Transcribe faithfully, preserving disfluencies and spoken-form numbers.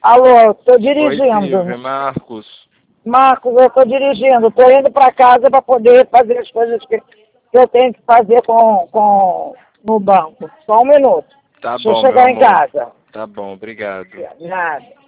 Alô, estou Oi, dirigindo. Silvia, Marcos. Marcos, eu estou dirigindo. Estou indo para casa para poder fazer as coisas que, que eu tenho que fazer com, com, no banco. Só um minuto. Tá Deixa eu bom, meu chegar em amor. casa. Tá bom, obrigado. Nada.